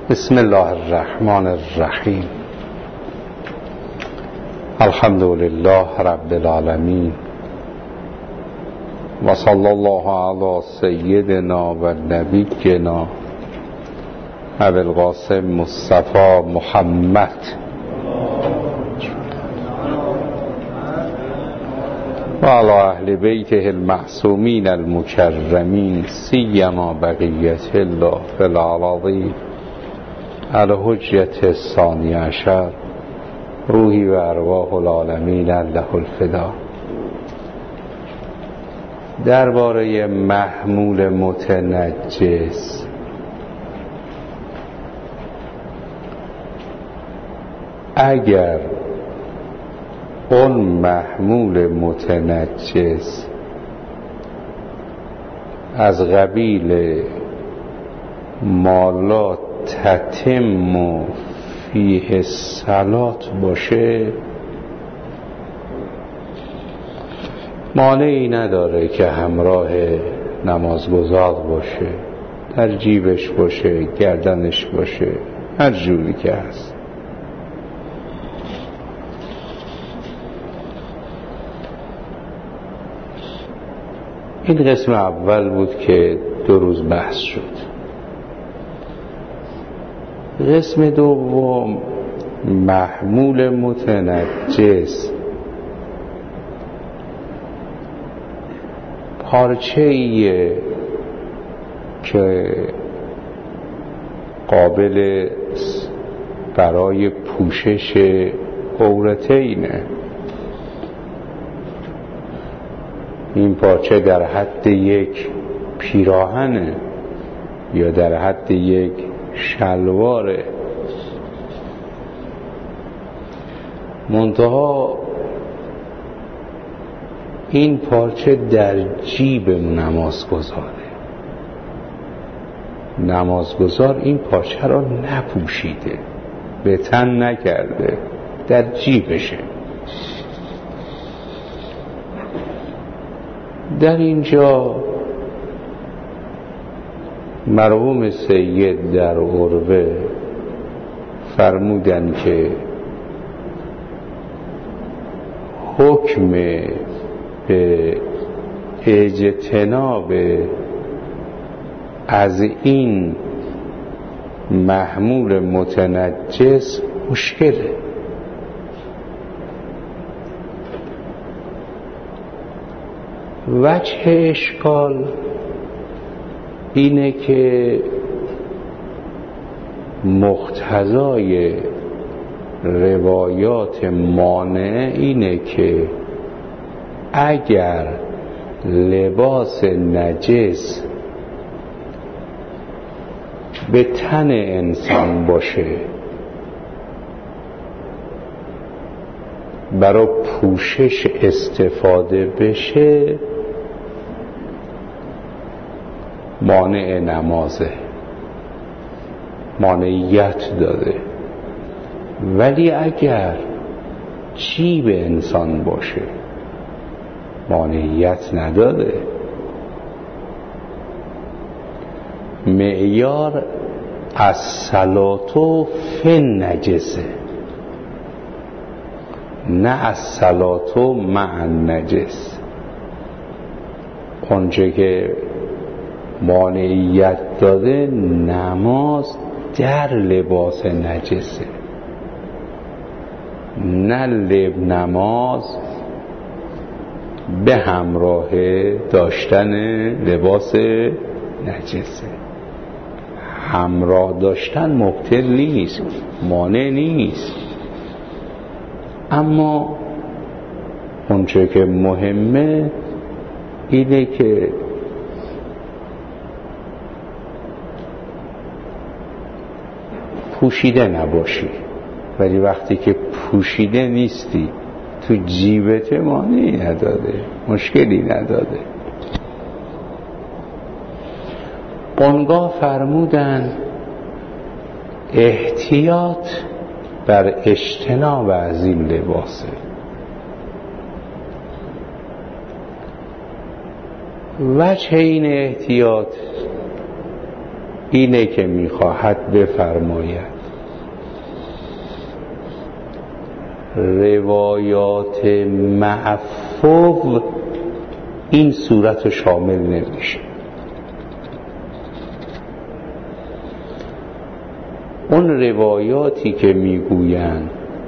بسم الله الرحمن الرحیم. الحمد لله رب العالمین و صلی الله علی سیدنا و نبینا ابی القاسم مصطفی محمد و علی اهل بیته المعصومین المکرمین سیما بقیت الله فی الارضین الحجة الثانی عشر روحی و ارواح العالمین له الفدا. درباره محمول متنجس، اگر اون محمول متنجس از قبیل مالات تتم و فیه الصلات باشه، مانعی نداره که همراه نمازگزار باشه، در جیبش باشه، گردنش باشه، هر جوری که هست. این قسم اول بود که 2 روز بحث شد. قسم دوم، محمول متنجس پارچه‌ایه که قابل برای پوشش عورتینه. این پارچه در حد یک پیراهنه یا در حد یک شلواره، منتها این پارچه در جیب نمازگزار این پارچه را نپوشیده، به تن نکرده، در جیبشه. در اینجا مرحوم سید در عروه فرمودن که حکم به اجتناب از این محمول متنجس مشکله. وجه اشکال اینه که مقتضای روایات مانع اینه که اگر لباس نجس به تن انسان باشه، برای پوشش استفاده بشه، مانع نمازه، مانعیت داده. ولی اگر جیب انسان باشه، مانعیت نداده. معیار الصلاة فی النجسه، نه الصلاة مع النجس. اونچه که مانعیت داده نماز در لباس نجسه، نه نماز به همراه داشتن لباس نجسه. همراه داشتن مبطل نیست، مانع نیست، اما اونچه که مهمه اینه که پوشیده نباشی. ولی وقتی که پوشیده نیستی، تو جیبت مانعی نداده، مشکلی نداده. اونگاه فرمودن احتیاط بر اجتناب از این لباسه. وجه این احتیاط اینه که میخواهد بفرماید روایات معفو این صورت رو شامل نمیشه. اون روایاتی که میگویند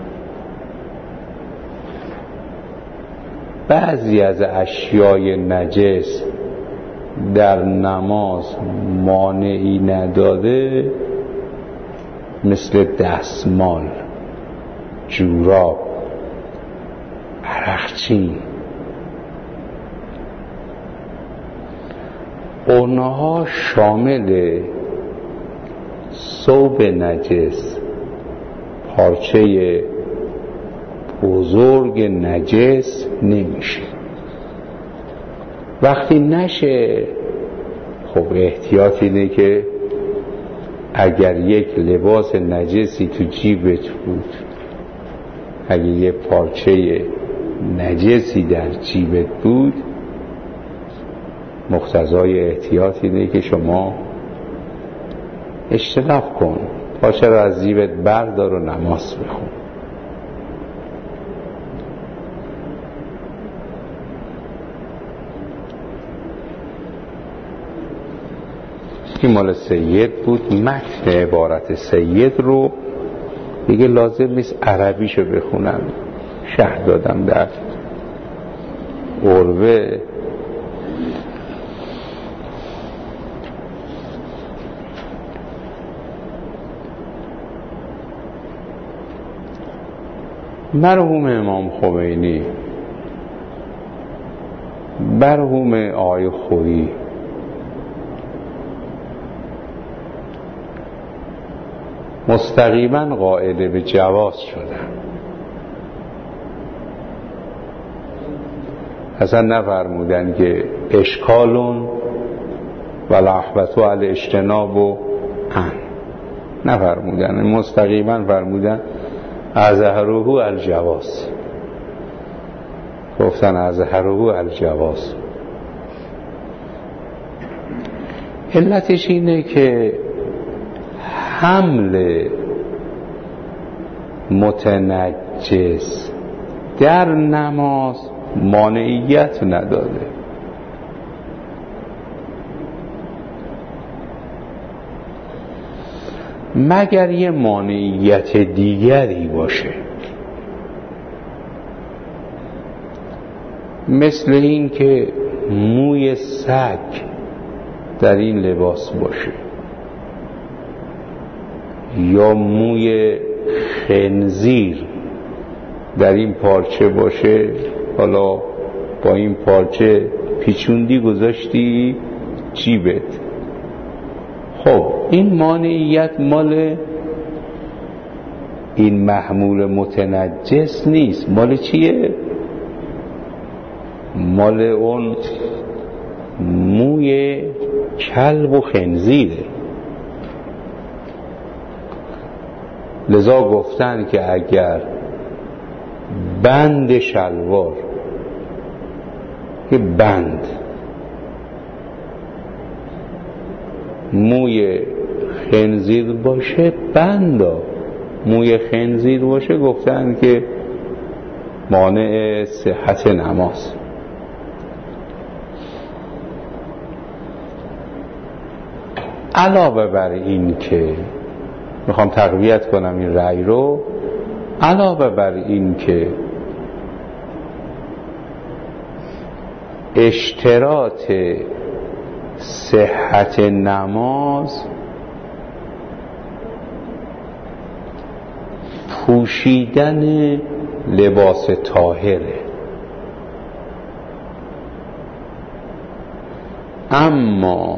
بعضی از اشیای نجس در نماز مانعی نداده، مثل دستمال، جوراب، عرقچین، اونها شامل ثوب نجس، پارچه بزرگ نجس نمیشه. وقتی نشه، خب احتیاط اینه که اگر یک لباس نجسی تو جیبت بود، اگر یه پارچه نجسی در جیبت بود، مقتضای احتیاط اینه که شما اجتناب کن، پارچه رو از جیبت بردار و نماز بخون. این مال سید بود. متن عبارت سید رو دیگه لازم نیست عربیشو بخونم، شرح دادم در عروه. مرحوم امام خمینی، مرحوم آقای خویی، مستقیما قائل به جواز شدن. اصلا نفرمودن که اشکالون و لحبتو علی اجتناب و نفرمودن، مستقیما فرمودن ازهروه الجواز. گفتن ازهروه الجواز. علتش اینه که حمل متنجس در نماز مانعیت نداده. مگر یه مانعیت دیگری باشه، مثل این که موی سگ در این لباس باشه یا موی خنزیر در این پارچه باشه، حالا با این پارچه پیچوندی گذاشتی جیبت. خب این مانعیت مال این محمول متنجس نیست، مال چیه؟ مال اون موی کلب و خنزیره. لذا گفتن که اگر بند شلوار، که بند موی خنزیر باشه، بندا موی خنزیر باشه، گفتن که مانع صحت نماز. علاوه بر این که میخوام تقویت کنم این رأی رو، علاوه بر این که اشتراط صحت نماز پوشیدن لباس طاهره، اما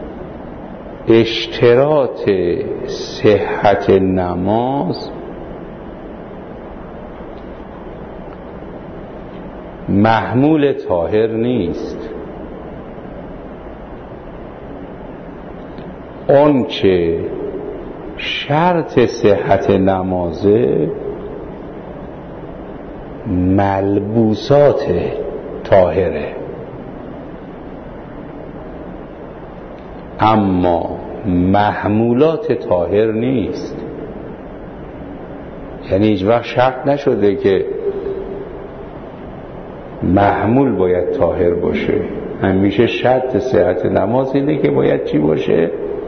اشتراط صحت نماز محمول طاهر نیست. اون که شرط صحت نمازه ملبوسات طاهره، اما محمولات طاهر نیست. یعنی هیچ وقت شرط نشده که محمول باید طاهر باشه. همیشه شرط صحت نماز اینه که باید چی باشه؟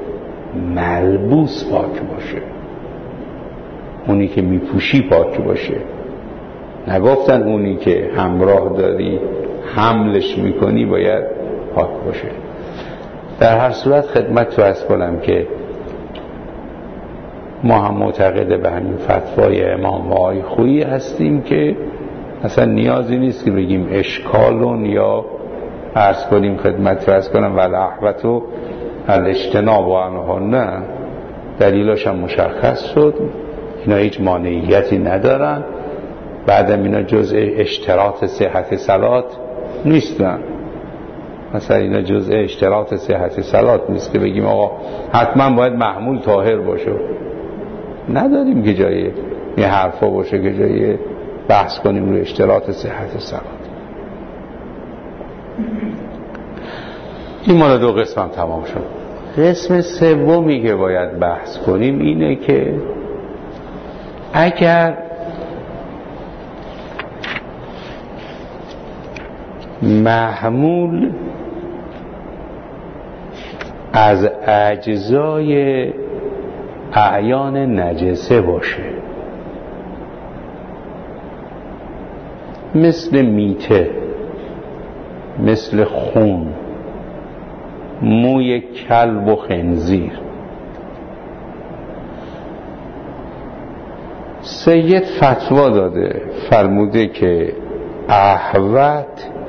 ملبوس پاک باشه، اونی که میپوشی پاک باشه. نگفتن اونی که همراه داری حملش میکنی باید پاک باشه. در هر صورت خدمت تو عرض کنم که ما هم معتقد به همین فتوای امام آقای خویی هستیم که اصلا نیازی نیست که بگیم اشکالون یا عرض کنیم خدمت تو عرض کنم والاحوتو الاجتناب و عنها. نه، دلیلاش هم مشخص شد، اینا هیچ مانعیتی ندارن. بعدم اینا جزء اشتراط صحت صلات نیستن. مثلا اینا جزء اشتراط صحت صلات نیست که بگیم آقا حتما باید محمول طاهر باشه. نداریم که جای یه حرفا باشه که جای بحث کنیم روی اشتراط صحت صلات. این مال دو قسم هم تمام شد. قسم سومی که باید بحث کنیم اینه که اگر محمول از اجزای اعیان نجسه باشه، مثل میته، مثل خون، موی کلب و خنزیر. سید فتوا داده، فرموده که احوط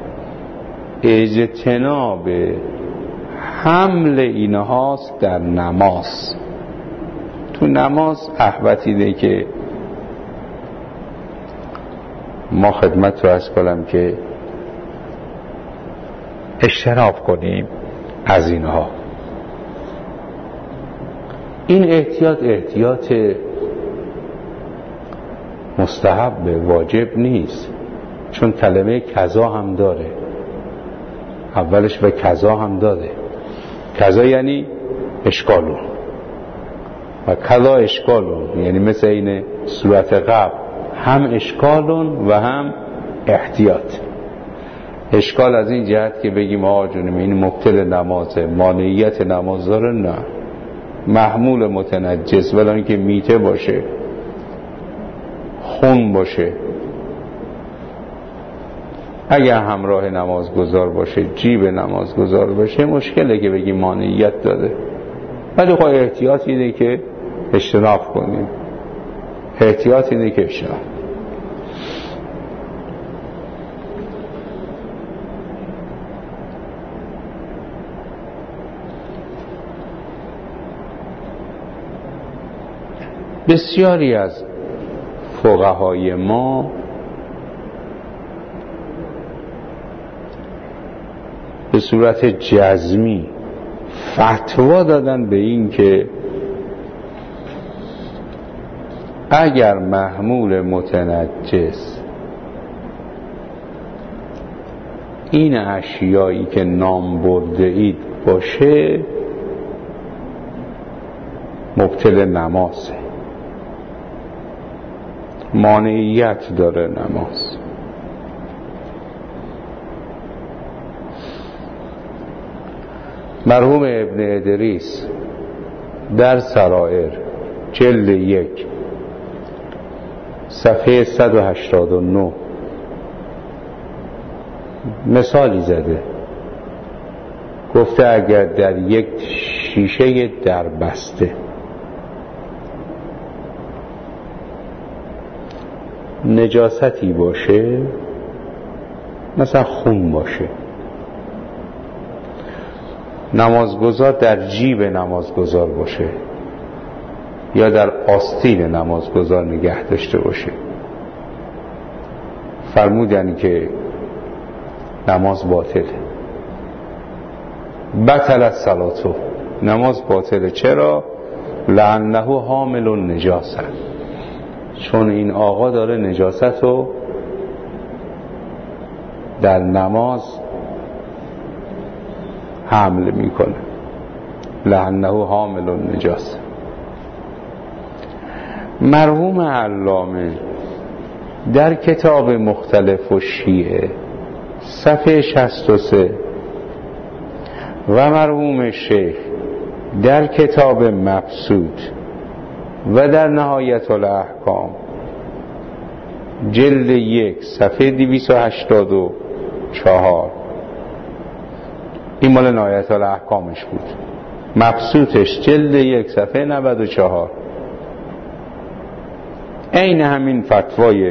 اجتناب حمل اینهاست در نماز. تو نماز احوط اینه که ما خدمت رو عرض کنم که اجتناب کنیم از اینها. این احتیاط مستحب، واجب نیست، چون کلمه کذا هم داره، اولش به کذا هم داده. کذا یعنی اشکالون و کذا اشکالون، یعنی مثل این صورت قبل، هم اشکالون و هم احتیاط. اشکال از این جهت که بگیم آقا جونم این مبطل نمازه، مانعیت نماز داره، نه، محمول متنجس، ولی اینکه میته باشه، خون باشه، اگر همراه نمازگزار باشه، جیب نمازگزار باشه، مشکله که بگیم مانعیت داده. ولی خب احتیاط اینه که اجتناب کنیم، احتیاط اینه که اجتناب. بسیاری از فقهای ما به صورت جزمی فتوا دادن به این که اگر محمول متنجس این اشیایی که نام برده اید باشه، مبطل نمازه، مانعیت داره نماز. مرحوم ابن ادریس در سرائر جلد 1 صفحه 189 مثالی زده، گفته اگر در یک شیشه در بسته نجاستی باشه، مثلا خون باشه، نمازگزار در جیب نمازگزار باشه یا در آستین نمازگزار نگه داشته باشه، فرمودن که نماز باطله، بطلت صلاتو، نماز باطله. چرا؟ لعنه حامل النجاسه، چون این آقا داره نجاست رو در نماز حمل میکنه. لأنه حامل النجاسه. مرحوم علامه در کتاب مختلف و شیعه صفحه 63 و مرحوم شیخ در کتاب مبسوط و در نهایت الاحکام جلد 1 صفحه 284، این مال نهایت الاحکامش بود، مبسوطش جلد 1 صفحه 94، عین همین فتوای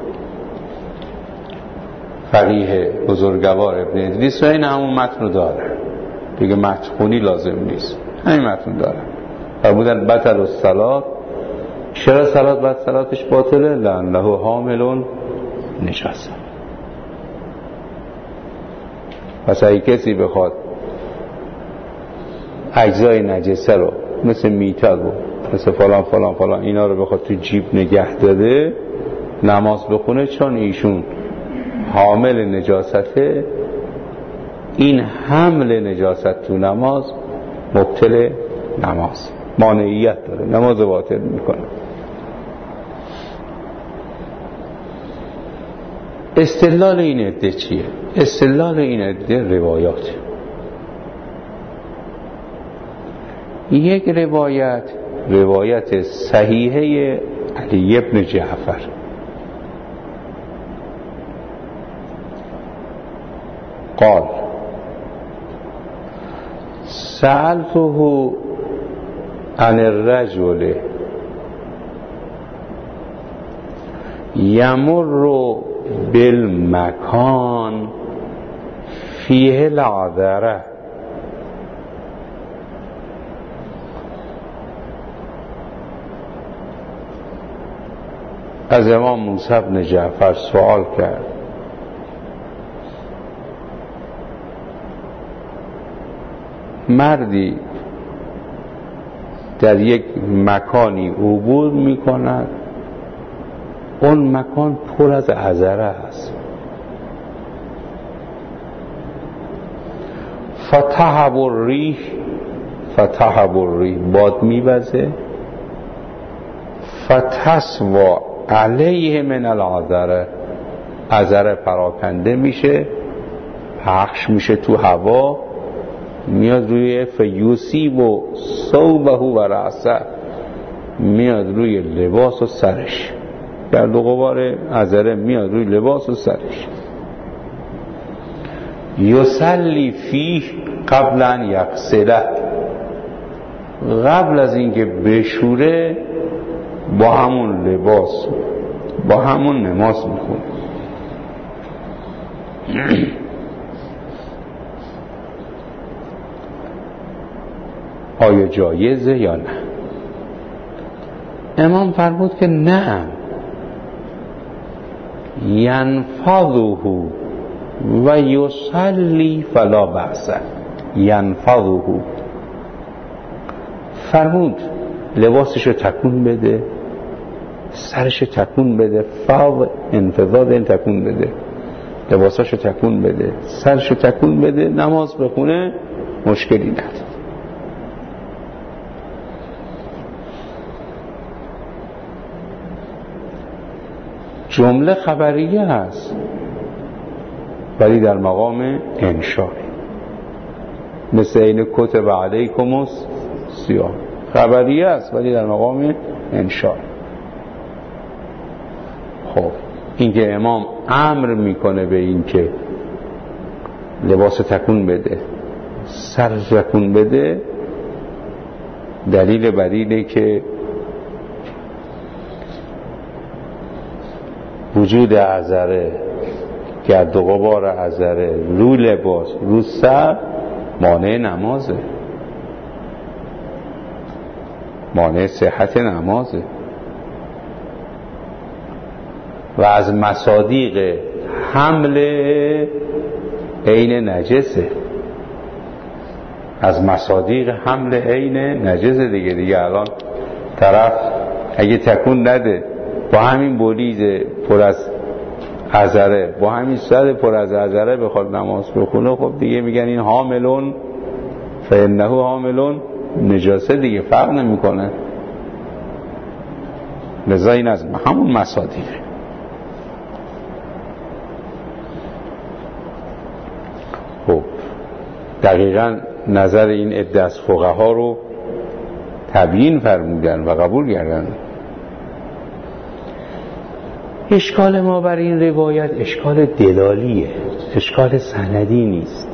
فقیه بزرگوار ابن ادریس و این همون متن داره دیگه، متن خونی لازم نیست، همین متن داره. فرمودن بطل الصلاة، چرا صلات بعد صلاتش باطله؟ لأنه حامل نجاسه. پس اگه کسی بخواد اجزای نجسه رو مثل میته رو مثل فلان فلان فلان اینا رو بخواد تو جیب نگه داده نماز بخونه، چون ایشون حامل نجاسته، این حمل نجاست تو نماز مبطل نماز، مانعیت داره، نماز باطل میکنه. استدلال این عده چیه؟ استدلال این عده روایات. یک روایت صحیحه علی ابن جعفر قال سألته عن الرجل يمر بالمكان فيه العذرة از امام موسی بن جعفر سوال کرد مردی در یک مکانی عبور می کند، اون مکان پر از عذره است، فتحب الریح باد میوزه، فتسوا علیه من العذره، عذره پراکنده میشه، پخش میشه تو هوا، میاد روی فیوسیب و صوبه و رأسه، میاد روی لباس و سرش، گرد و غبار عذره میاد روی لباس و سرش. یصلی فیه قبل ان یغسله، قبل از اینکه بشوره با همون لباس با همون نماز میخونه. آیا جایزه یا نه؟ امام فرمود که نه، ینفضه و یصلی فلا بأس. ینفضه فرمود لباسشو تکون بده، سرشو تکون بده، فاض انفضاد این تکون بده، لباساشو تکون بده، سرشو تکون بده، نماز بخونه، مشکلی نداره. جمله خبریه هست ولی در مقام انشاء، مثل این کتب علیکم الصیام، خبریه است ولی در مقام انشاء. خب این که امام امر میکنه به این که لباس تکون بده، سر تکون بده، دلیل بر اینه که وجود عذره، گرد و غبار عذره رو لباس رو سر مانع نمازه، مانع صحت نمازه و از مصادیق حمل عین نجسه، از مصادیق حمل عین نجسه دیگه. الان طرف اگه تکون نده با همین بولیز پر از عذره، با همین سر پر از عذره بخواد نماز بخونه، خب دیگه میگن این حاملون فانه حاملون نجاسه دیگه فرق نمیکنه. لذا این از همون مصادیقه. خب دقیقاً نظر این عده از فقها رو تبیین فرمودن و قبول کردن. اشکال ما بر این روایت اشکال دلالیه، اشکال سندی نیست.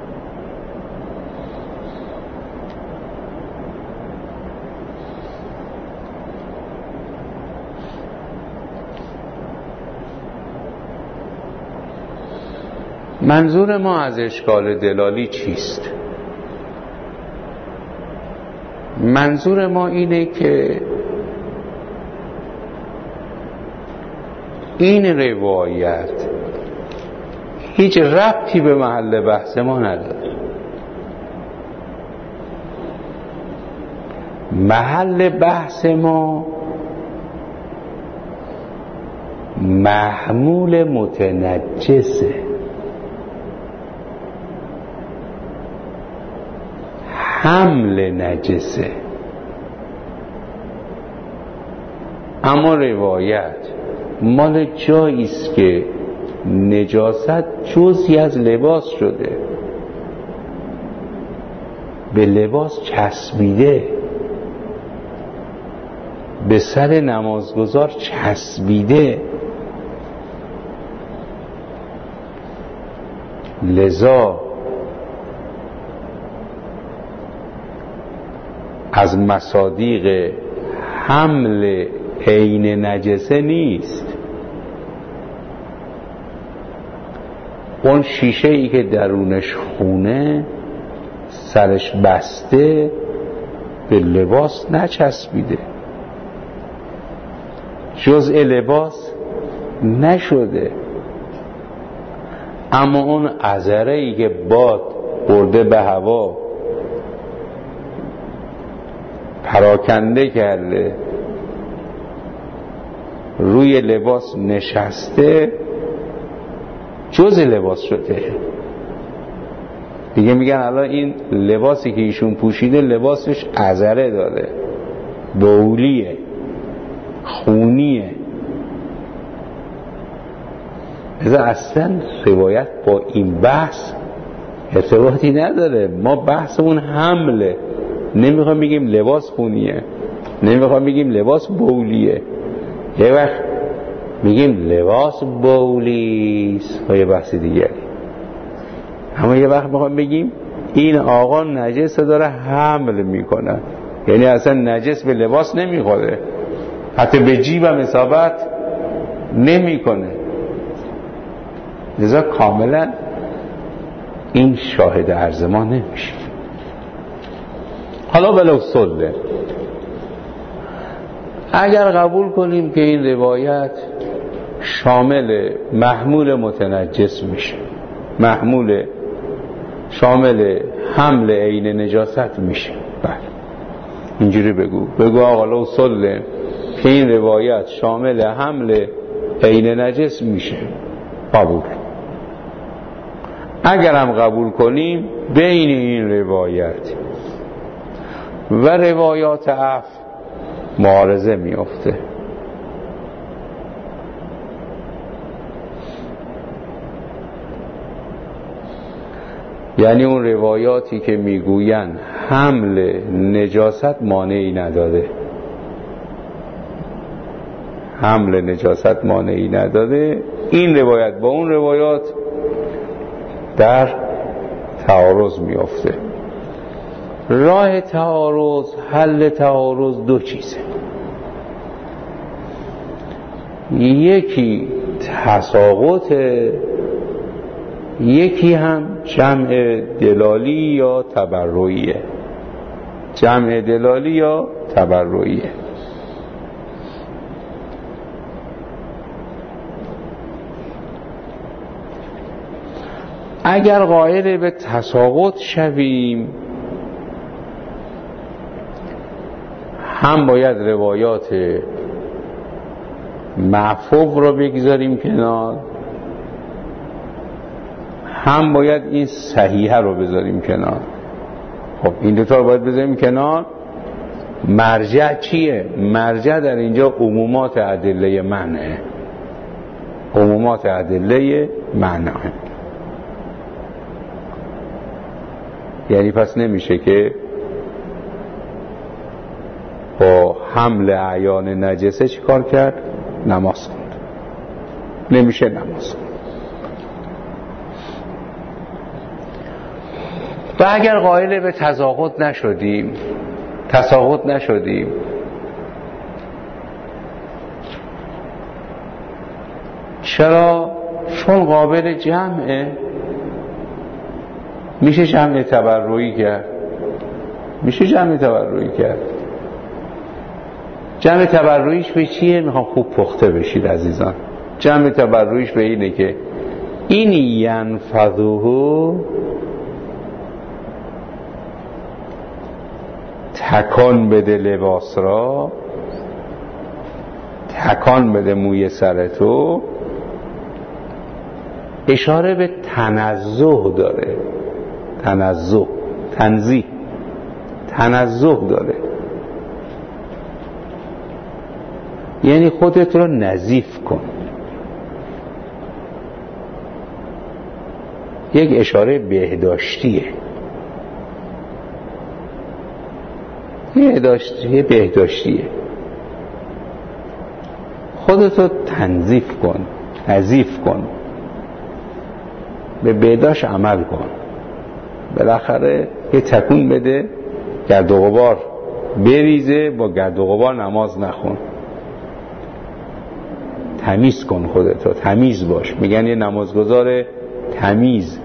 منظور ما از اشکال دلالی چیست؟ منظور ما اینه که این روایت هیچ ربطی به محل بحث ما نداره. محل بحث ما محمول متنجسه، حمل نجسه. اما روایت مال جاییست که نجاست جزئی از لباس شده، به لباس چسبیده، به سر نمازگزار چسبیده. لذا از مصادیق حمل عین نجسه نیست. اون شیشه ای که درونش خونه سرش بسته به لباس نچسبیده، جزء لباس نشده. اما اون عذره ای که باد برده به هوا پراکنده کرده روی لباس نشسته، جزء لباس شده دیگه. میگن الان این لباسی که ایشون پوشیده لباسش عذره داره، بولیه، خونیه. لذا اصلا روایت با این بحث ارتباطی نداره. ما بحثمون حمله، نمیخوام بگیم لباس خونیه، نمیخوام بگیم لباس بولیه. یه وقت میگیم لباس بولیست و یه بحث دیگری. اما یه وقت میخوام بگیم این آقا نجس داره حمل میکنه، یعنی اصلا نجس به لباس نمیخوره، حتی به جیبم اصابت نمیکنه. لذا کاملا این شاهد عرض ما نمیشه. حالا ولو صله، اگر قبول کنیم که این روایت شامل محمول متنجس میشه، محمول شامل حمل عین نجاست میشه، بله اینجوری بگو آقا لو صله که این روایت شامل حمل عین نجس میشه، قبول. اگرم قبول کنیم بین این روایت و روایات عفو معارضه میفته. یعنی اون روایاتی که میگوین حمل نجاست مانعی نداره، حمل نجاست مانعی نداره، این روایت با اون روایات در تعارض میفته. راه تعارض، حل تعارض دو چیزه، یکی تساقط، یکی هم جمع دلالی یا تبرعیه. جمع دلالی یا تبرعیه. اگر قائل به تساقط شویم، هم باید روایات معفوف را بگذاریم کنار، هم باید این صحیحه رو بذاریم کنار. خب این دوتا رو باید بذاریم کنار. مرجع چیه؟ مرجع در اینجا عمومات ادله منعه، عمومات ادله منعه. یعنی پس نمیشه که با حمل اعیان نجسه چی کار کرد؟ نماز خوند. نمیشه نماز خوند. و اگر قائل به تساقط نشدیم چرا؟ چون قابل جمعه، میشه جمع تبرعی کرد. جمع تبرعیش به چیه؟ میخوام خوب پخته بشید عزیزان. جمع تبرعیش به اینه که این ینفذوه تکان بده لباس را، تکان بده موی سر تو، اشاره به تنزه داره. تنزه داره، یعنی خودت رو نظیف کن. یک اشاره بهداشتیه، خودتو تنظیف کن، نظیف کن، به بهداشت عمل کن. بالاخره یه تکون بده، گرد و غبار بریزه، با گرد و غبار نماز نخون. تمیز کن خودتو، تمیز باش. میگن یه نمازگزار تمیز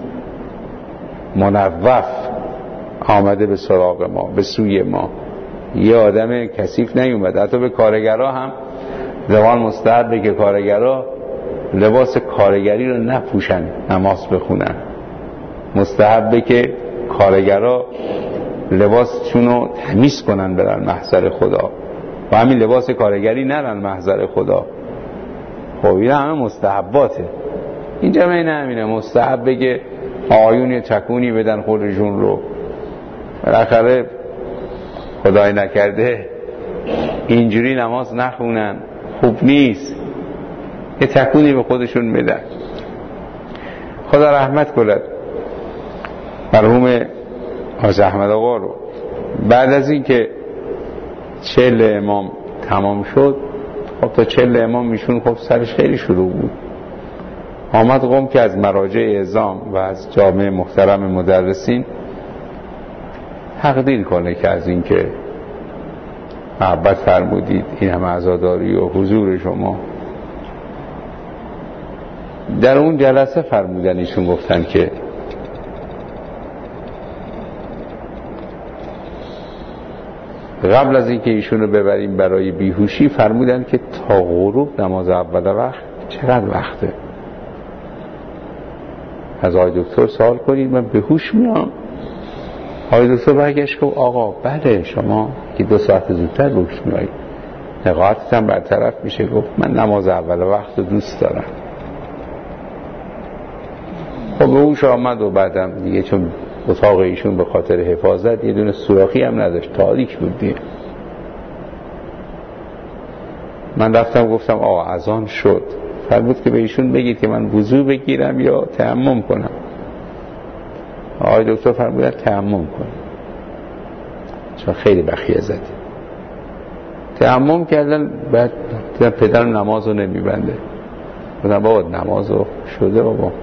منظف آمده به سراغ ما، به سوی ما. یه آدم کثیف نیومد. حتی به کارگرها هم زمان مستحبه که کارگرها لباس کارگری رو نپوشن نماز بخونن. مستحبه که کارگرها لباسشون رو تمیز کنن برن محضر خدا و همین لباس کارگری نرن محضر خدا. خب این همه مستحباته. اینجا من همینه، مستحبه که آیون تکونی بدن خودشون رو. بالاخره خدای نکرده اینجوری نماز نخونن، خوب نیست. یه تکونی به خودشون بدن. خدا رحمت کند مرحوم حاج احمد آقا رو. بعد از این که 40 امام تمام شد، خب تا 40 امام میشون خب سرش خیلی شروع بود. آمد قوم که از مراجع اعظام و از جامعه محترم مدرسین تقدیر کنه که از این که محبت فرمودید، این همه عزاداری و حضور شما. در اون جلسه فرمودن، ایشون گفتن که قبل از اینکه ایشونو ببریم برای بیهوشی فرمودن که تا غروب نماز اول وقت چقدر وقته؟ از آقای دکتر سوال کنید، من به هوش میام. آقای دکتر برگشت گفت آقا بله شما که 2 ساعت زودتر به هوش میایید، نقاهتت هم برطرف میشه. گفت من نماز اول وقت رو دوست دارم. خب به هوش آمد و بعدم دیگه چون اتاق ایشون به خاطر حفاظت یه دونه سوراخی هم نداشت، تاریک بود دیگه. من رفتم گفتم آقا اذان شد. فرمود که به ایشون بگید که من وضو بگیرم یا تیمم کنم. آقای دکتر فرمودن تیمم کن، چون خیلی بخیه زدی. تیمم کردن. بعد پدرم نماز رو نمیبنده. گفتم بابا نماز رو شده بابا،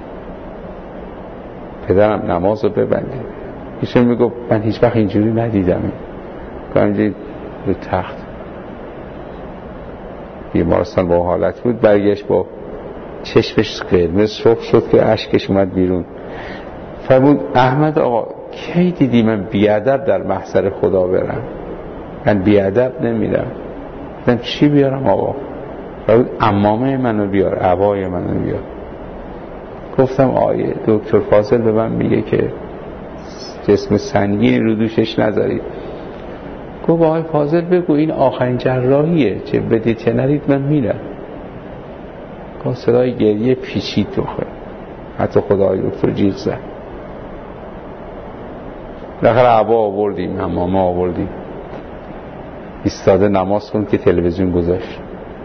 پدرم نماز رو ببنده. ایشون میگفت من هیچ وقت اینجوری ندیدم. اینجوری رو تخت بیمارستان با حالت بود. برگشت با چشمش قرمز سرخ شد که اشکش اومد بیرون. فرمود احمد آقا کی دیدی من بیادب در محضر خدا برم؟ من بیادب نمیرم. گفتم چی بیارم آقا؟ فرمود عمامه منو بیار، عبای منو بیار. گفتم آیه دکتر فاضل به من میگه که جسم سنگینی رو دوشش نذارید. گفت آقای فاضل بگو این آخرین جراحیه، چه بدید چه ندید من میرم. گفت صدای گریه پیچید تو خود، حتی خدای دکتر جیغ زد. بالاخره عبا آوردیم، حمامه آوردیم، ایستاده نماز کن که تلویزیون گذاشت،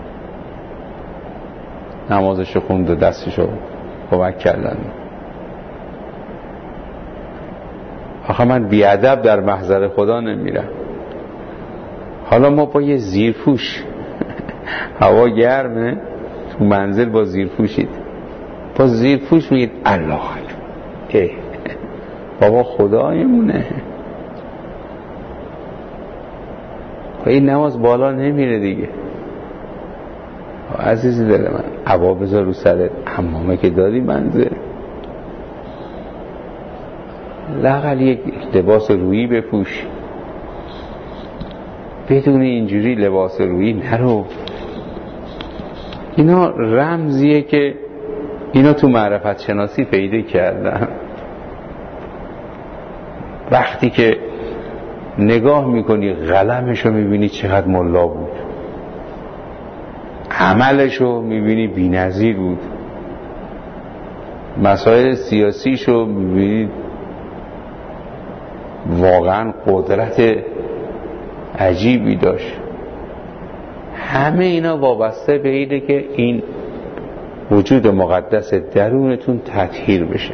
نمازشو خوند و دستشو کمک کردن. آخه من بیادب در محضر خدا نمیرم. حالا ما با یه زیرپوش هوا گرمه تو منزل با زیرپوشید، با زیرپوش میگید الله اکبر، بابا خدایمونه. این نماز بالا نمیره دیگه. عزیزی دل من، عبا بذار رو سرت، حمامه که داری منزل، لااقل یک لباس رویی بپوش. بدون اینجوری لباس رویی نرو. اینا رمزیه که اینا تو معرفت شناسی پیدا کردن. وقتی که نگاه میکنی قلمشو میبینی چقدر ملا بود، عملشو میبینی بی‌نظیر بود، مسائل سیاسیشو میبینی واقعا قدرت عجیبی داشت. همه اینا وابسته به اینه که این وجود مقدس درونتون تطهیر بشه.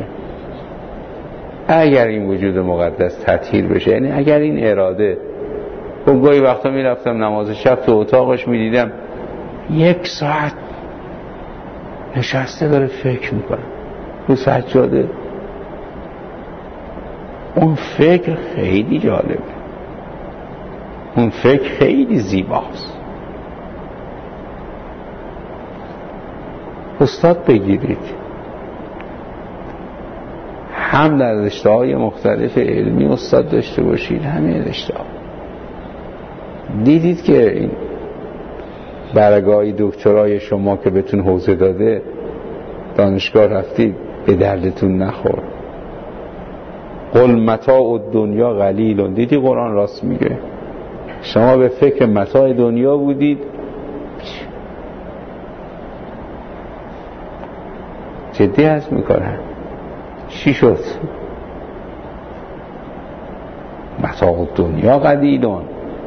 اگر این وجود مقدس تطهیر بشه، یعنی اگر این اراده، گاهی وقتا میرفتم نماز شب تو اتاقش میدیدم 1 ساعت نشسته داره فکر میکنه رو سجاده. اون فکر خیلی جالبه، اون فکر خیلی زیباست. استاد بگیرید، هم در رشته‌های مختلف علمی استاد داشته باشید، همه رشته‌ها. دیدید که این برگاهی دکترای شما که بهتون حوزه داده دانشگاه رفتید به دردتون نخورد. قل متاع الدنیا قلیل. دیدی قرآن راست میگه، شما به فکر متاع دنیا بودید، جدی هست میکنن. چی شد؟ متاع دنیا قلیلون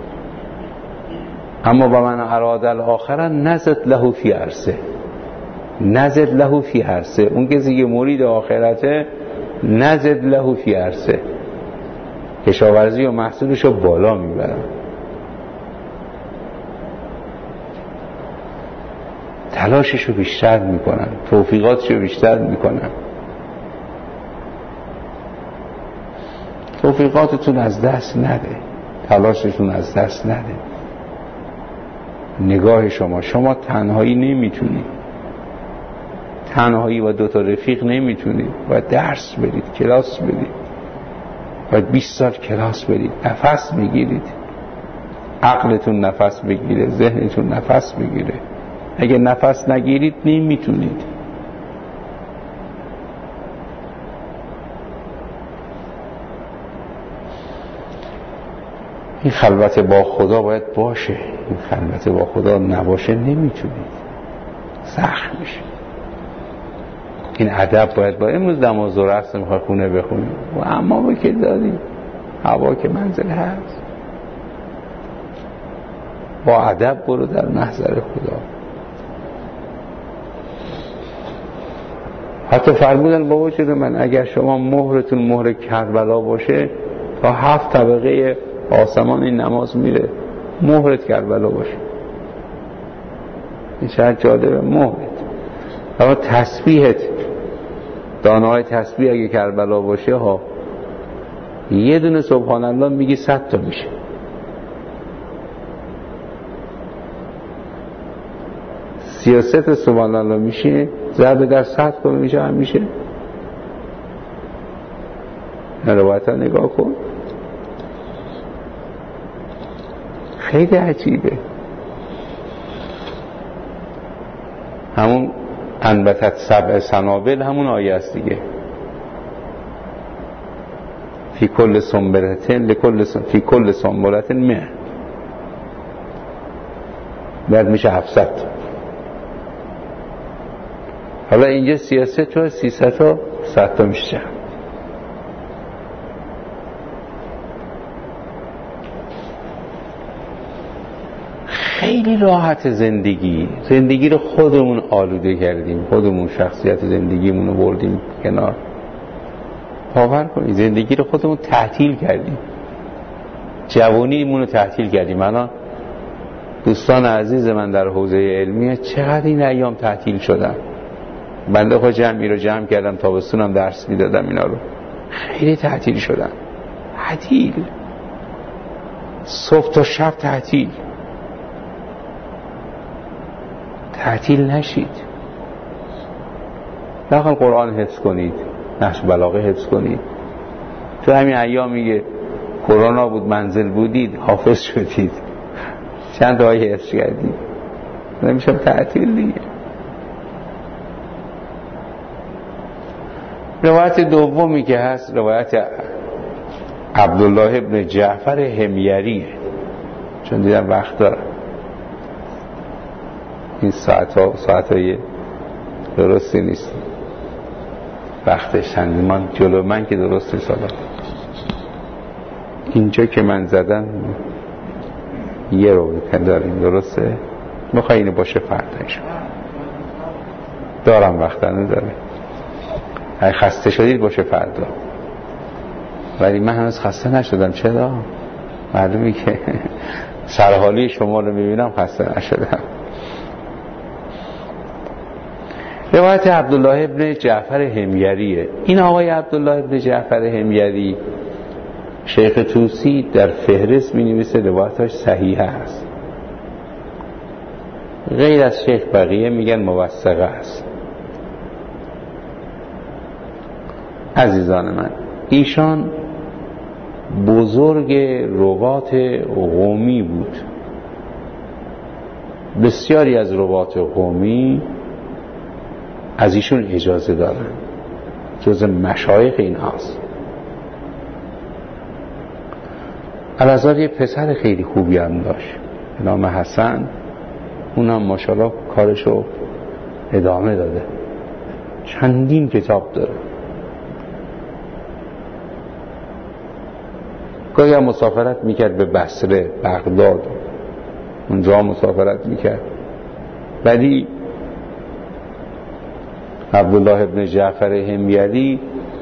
اما با من اراد الاخره نزد له فی عرصه. نزد له فی عرصه، اون کسی که مرید آخرته نزد له فی عرصه، کشاورزی و محصولش رو بالا میبرن، تلاشش رو بیشتر میکنن، توفیقاتش رو بیشتر میکنن. توفیقاتتون از دست نده، تلاشتون از دست نده. نگاه شما تنهایی نمیتونید، تنهایی و 2 تا رفیق نمیتونید، باید درس بدید، کلاس بدید، باید 20 سال کلاس بدید، نفس میگیرید، عقلتون نفس بگیره، ذهنتون نفس بگیره. اگه نفس نگیرید نمیتونید. این خلوت با خدا باید باشه. این خلوت با خدا نباشه نمیتونید، سخت میشه. این ادب باید امروز نماز و رقص میخوای خونه بخونی و اما با که داری هوا که منزل هست، با ادب برو در محضر خدا. حتی فرمودن بابا شده من اگر شما مهرتون مهر کربلا باشه تا 7 طبقه آسمان این نماز میره، مهرت کربلا باشه. این شاید جالبه مهرت. اما تسبیحت، دانه‌های تسبیح اگه کربلا باشه ها، یه دونه سبحان الله میگی 100 تا میشه. سیاست سبحان الله میشه ضرب در 100 کنه میشه، هم میشه. روایت ها نگاه کن، خیلی عجیبه. همون انبتت 7 سنابل همون آیه است دیگه. فی کل سنبلتن فی کل سنبلتن 100 بعد میشه 700. حالا اینجا سیاست تو 300 تا 100 تا میشه. خیلی راحت زندگی رو خودمون آلوده کردیم، خودمون شخصیت زندگیمون رو بردیم کنار. باور کنید زندگی رو خودمون تعطیل کردیم، جوانیمون رو تعطیل کردیم. الان دوستان عزیز من در حوزه علمیه چقدر این ایام تعطیل شدن. بنده خود جمعی رو جمع کردم، تابستونم درس میدادم، اینا رو خیلی تعطیل شدن. تعطیل، صبح تا شب تعطیل. تعطیل نشید، داخل قرآن حفظ کنید، نحو بلاغه حفظ کنید. تو همین ایام میگه کرونا بود منزل بودید حافظ شدید، چند تا آیه حفظ کردید، نمیشه تعطیل دیگه. روایت دومی که هست روایت عبدالله ابن جعفر حمیریه، چون دیدم وقت دارم. این ساعتهای درستی نیست، وقتش چندمان جلو من که درستی سالا. اینجا که من زدم یه رو داریم، درسته؟ میخوایی اینو باشه فردایش دارم، وقت نداره. اگه خسته شدید باشه فردا، ولی من هنوز خسته نشدم. چرا؟ معلومی که سرحالی شما رو میبینم خسته نشدم. روایت عبدالله ابن جعفر حمیریه. این آقای عبدالله ابن جعفر حمیری شیخ طوسی در فهرست می نویسه روایتاش صحیحه است، غیر از شیخ بقیه میگن موثقه است. عزیزان من، ایشان بزرگ روات قومی بود. بسیاری از روات قومی از ایشون اجازه دارن، جز مشایخ این هاست. الازار یه پسر خیلی خوبی هم داشت به نام حسن، اونم ماشاءالله کارشو ادامه داده، چندین کتاب داره. گاهی هم مسافرت میکرد به بصره، بغداد، اونجا مسافرت میکرد. ولی عبدالله ابن جعفر حمیری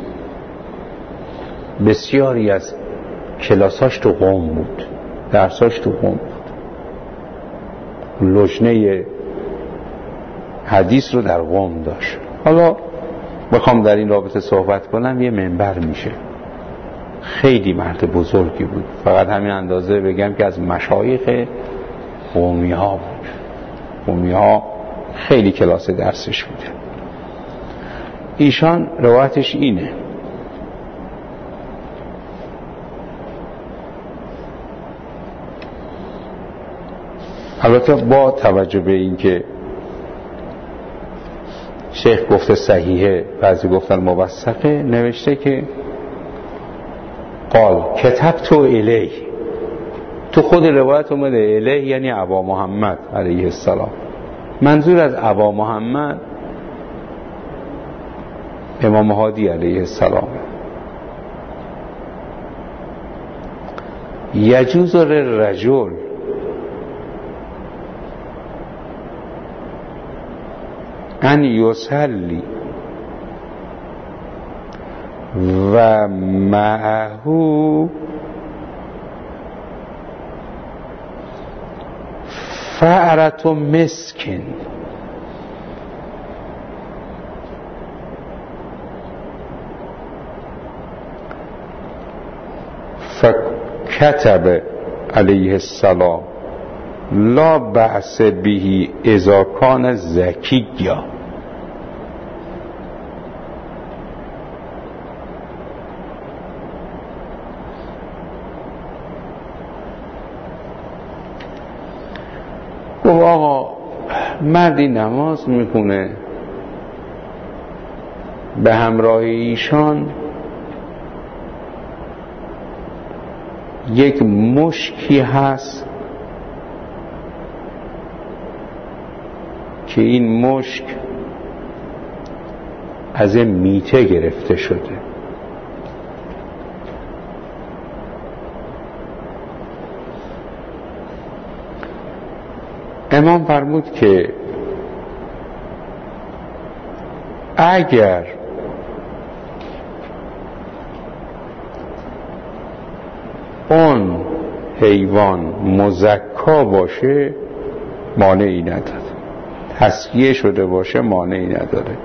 بسیاری از کلاساش تو قم بود، درساش تو قم بود، لجنه حدیث رو در قم داشت. حالا بخوام در این رابطه صحبت کنم یه منبر میشه. خیلی مرد بزرگی بود، فقط همین اندازه بگم که از مشایخ قومی ها بود. قومی ها خیلی کلاس درسش بوده. ایشان روایتش اینه: البته با توجه به این که شیخ گفته صحیحه، بعضی گفتن موثقه، نوشته که قال کتبت الیه. تو خود روایت اومده الیه یعنی ابا محمد علیه السلام. منظور از ابا محمد امام هادی علیه السلام. یجوز للرجل ان یصلی و معه فأرة مسکن. فکتب علیه السلام لا بأس به اذا کان زکیا. گفت آقا مردی نماز میخونه، به همراه ایشان یک مشکی هست که این مشک از میته گرفته شده. امام فرمود که اگر اون حیوان مزکا باشه مانعی نداره، تزکیه شده باشه مانعی نداره.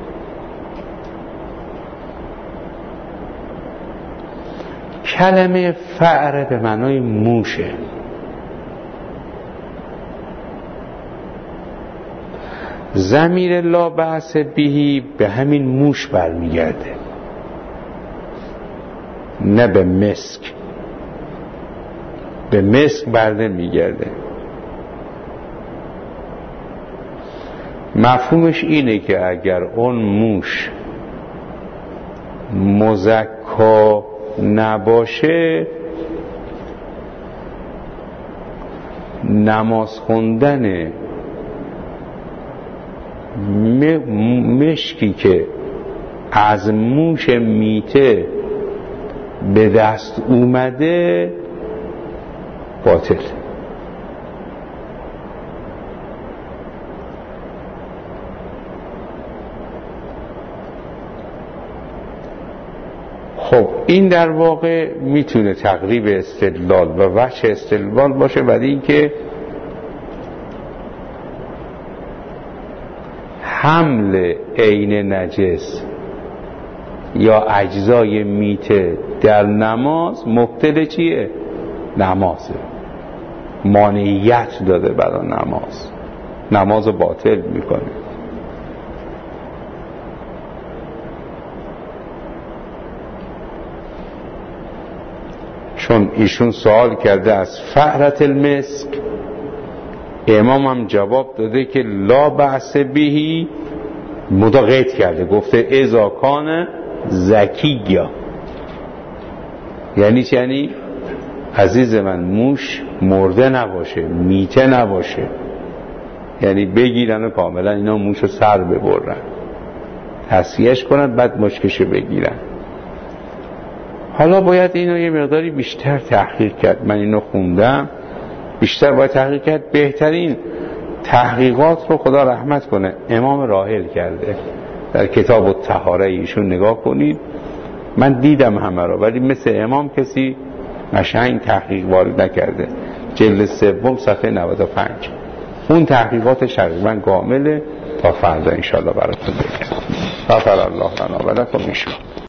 کلمه فأر به معنای موشه. ضمیر لا بأس بهی به همین موش برمیگرده، نه به مسک. به مسک برده میگرده. مفهومش اینه که اگر اون موش مزکا نباشه نماز خوندن مشکی که از موش میته به دست اومده باطل. خب این در واقع میتونه تقریب استدلال و وجه استدلال باشه برای اینکه حمل عین نجس یا اجزای میته در نماز مبطل چیه؟ نمازه، مانعیت داده برای نماز باطل میکنه. چون ایشون سوال کرده از فأرة المسک، امام هم جواب داده که لا بأس بهی مداقیت کرده، گفته اذا کان زکیّا. یعنی چی؟ یعنی عزیز من موش مرده نباشه، میته نباشه، یعنی بگیرن و کاملا اینا موشو سر ببرن، تصفیهش کنن بعد مشکشو بگیرن. حالا باید اینو یه مقداری بیشتر تحقیق کرد. من اینو خوندم، بیشتر باید تحقیق کرد. بهترین تحقیقات رو خدا رحمت کنه امام راحل کرده در کتاب الطهاره. ایشون نگاه کنید، من دیدم همه رو، ولی مثل امام کسی قشنگ تحقیق وارد نکرده. جلد 3 صفحه 95 اون تحقیقات تقریبا کامله. تا فردا انشاءالله براتون بگم. غفر الله لنا و لکم.